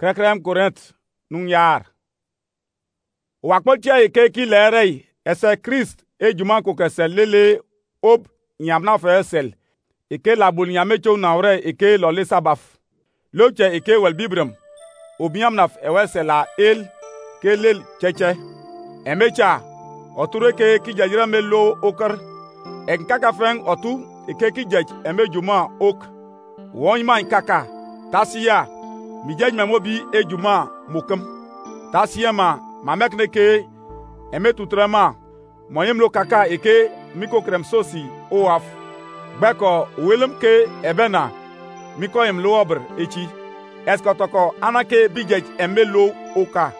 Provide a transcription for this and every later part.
Krekrem Korint nung yar. Wakpotia eke ki lerei ese Christ e juma ko kesel lele ob nyamna fe sel. Eke labul nyame chou naure eke lole sabaf. Loche eke wel bibrem. Obiam naf ewese la el ke lel cheche. Emecha oture ke ki jajira melo okar. Enkaka feng otu eke ki jaj eme juma ok. Wonyman kaka tasiya mi jaj memobi e juma mukem. Tasiya ma mekne ke eme tutrema moyem lo kaka eke miko krem sosi oaf. Beko welem ke ebena miko em lo obr echi. Eskotoko anake bijaj eme lo oka.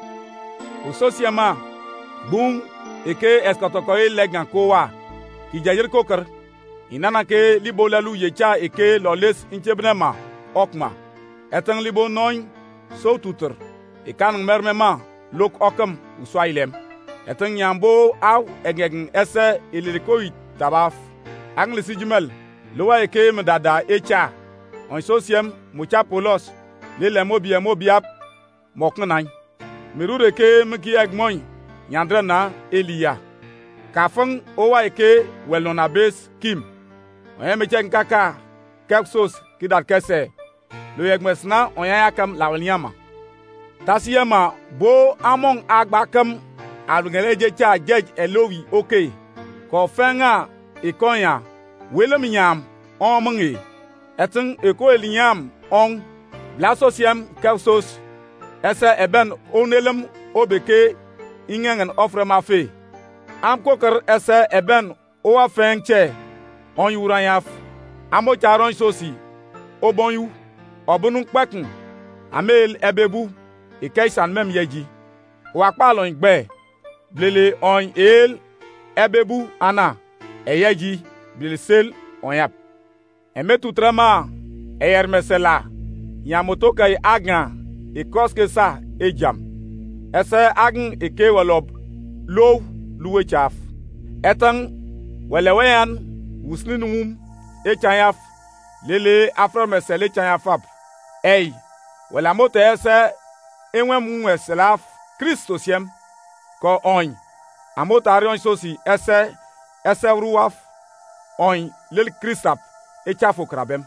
Usosiema bung eke eskotoko e legan kowa ki jajir kokar. Inana ke libo lalu yecha eke loles inchebnema okma. Etang libo noin so tutur. Ikan mermema lok okam uswailem. Etang nyambo aw egeng ese ilirikoi tabaf. Ang lisi jumel lowa eke mdada echa. On sosiem mucha polos lele mobiap moknanay. Mirure ke mki egmoy nyandrana Elia. Kafang owa eke welona bes kim. Oye chen kaka keksos kidat kese. Lo yegmesna oye yakam lawnyama. Tasiyama bo among agbakam alungeleje cha jej elowi okay. Ko fenga ikonya welem nyam omongi. Eteng eko elinyam on blasosiam keksos. Ese eben onelem obeke ingengen ofre mafe. Am koker ese eben owa fengche. On yuranyaf, amo charon sosi, obonyu, obunung pekun, amel ebebu, ikeisan mem yeji. Wakpalon gbe, blele on el, ebebu ana, eyeji, blele sel on yap. Emetu trema, eyermesela, yamotoka agan, ikoske sa ejam. Ese agan ike walob, low, luwe chaf. Etang, weleweyan, wusninum echayaf lele afro mesele chayafap ey wala moto ese enwem weselaf Christosiem ko on amotarion sosi ese ruwaf on lele Christap echafo krabem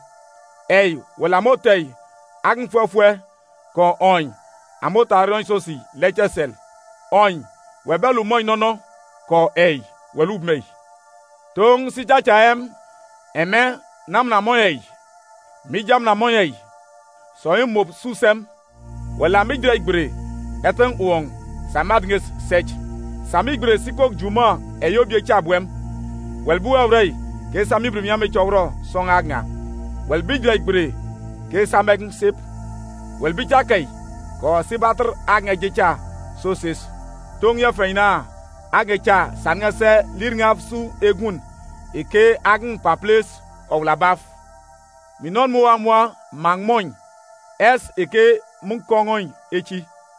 ey wala motey agn fofwe ko on amotarion sosi lechesel on webelu moy nono ko ey welu mei Tong si chachaem, eme nam na moyei, mijam na moyei, soyim mop susem, wala midre igbre, eteng uong, samadnges sech, samigbre sikok juma, eyobye chabwem, welbu avrei, ke samibri miyame chowro, song agna, welbidre igbre, ke samegn sip, welbichakay, ko sibatr agna jecha, sosis, tong ya feina, agecha sangase lirngaf su egun eke agn paples oglabaf minon moi mangmoñ es eke munkongoñ echi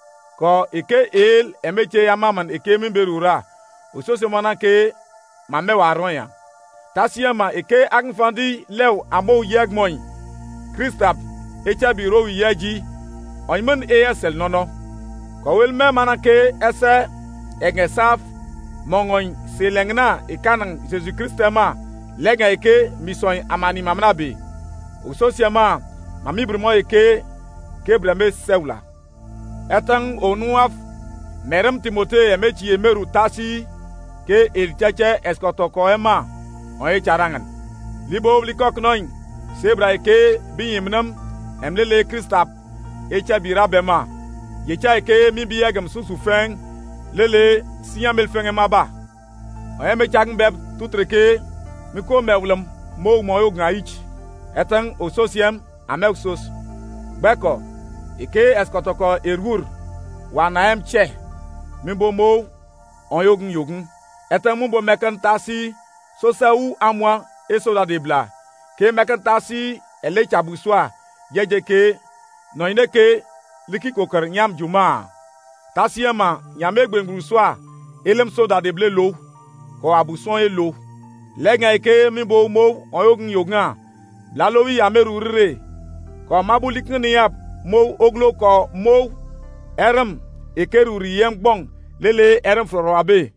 ko eke el emeche yamaman eke mimberura osose mona ke mame waronya tasiema eke agn fandi lew amo yegmoñ Christap echa biro yeji oymen esel nono ko wel me mana ke ese egesaf mongoñ selengna ikanang Jesus Christ ma lega eke misoy amani mamna be ososiama mamibri mo eke kebrame sewla etang onuaf merem Timote emechi emeru tasi ke ilcheche eskotoko ema oye charangan libo likok noin sebra eke biyimnam emlele Christap echa birabema yecha eke mibiyagam susu feng lele siyamel fenge maba oye me chang beb tutreke miko mewlem mo moyo ngaich etang ososiem amexos beko ike eskotoko ergur wanaem che mimbo mo onyogun etang mumbo mekan tasi sosau amwa esoda debla ke mekan tasi ele chabuswa yejeke noineke liki kokar nyam juma tasiema nyame gbengruswa elem soda deble lo ko abuson elo lenga eke mimbo mo oyogun yogan lalowi yamerurire ko mabulikni yap mo oglo ko mo erem ekeruri yem gbong lele erem floro abe